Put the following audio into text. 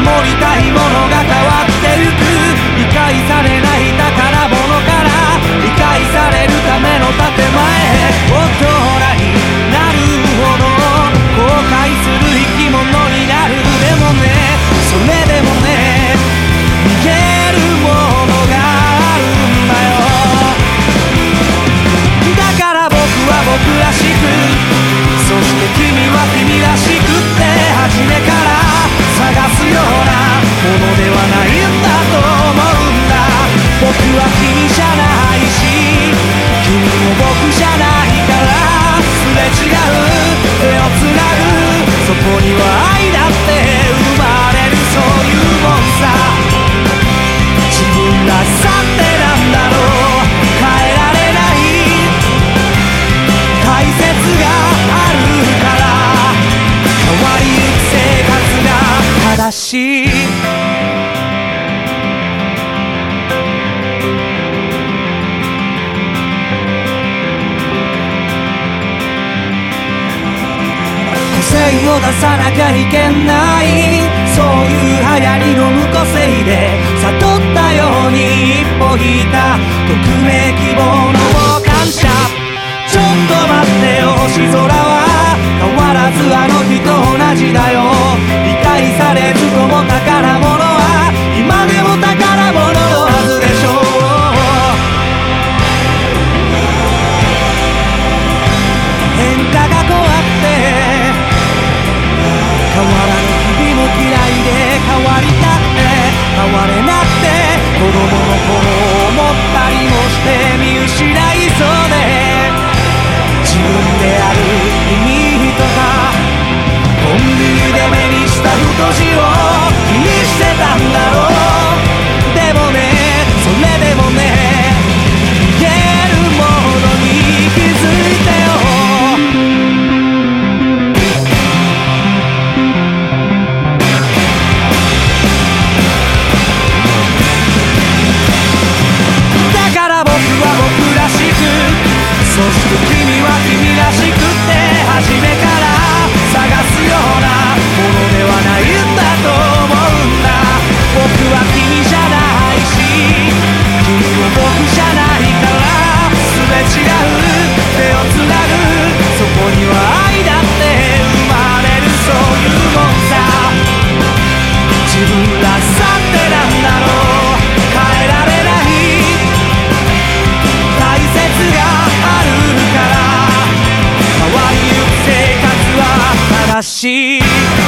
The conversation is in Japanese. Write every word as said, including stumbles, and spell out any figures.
守りたいものが変わってゆく。理解されない宝物から理解されるための建前へ。大人になるほど後悔する生き物になる。でもね、それでもね、逃げるものがあるんだよ。だから僕は僕らしく、そして君は君らしくって初めから探すようなものではないんだと思うんだ。僕は君じゃないし君も僕じゃないから、すれ違う手をつなぐ、そこには愛だって生まれる。そういうもんさ、自分らしさってなんだろう。変えられない大切があるから、変わりゆく生活が正しい。個性を出さなきゃいけない、そういう流行りの無個性で悟ったように一歩引いた匿名希望の感謝。ちょっと待ってよ、星空は変わらずあの日と同じだよ。理解されずとも宝物は今でも宝物のはずでしょう。変化が怖くて変わらぬ日々も嫌いで、変わりたくて変われなくて、子供の頃思ったりもして見失いそうで、自分である意味とかコンビニで目にした太字を気にしてたんだろう。でもね、それでもね、逃げるものに気づいてよ。だから僕は僕らしく、そして君は君らしくって初めから探すようなものではないんだと思うんだ。僕は君じゃないし君も僕じゃないから、すれ違う手をつなぐ、そこには愛だって生まれる。そういうもんさ、自分らしさってなんだろう。変えられない大切があるから、変わりゆく生活は正しい。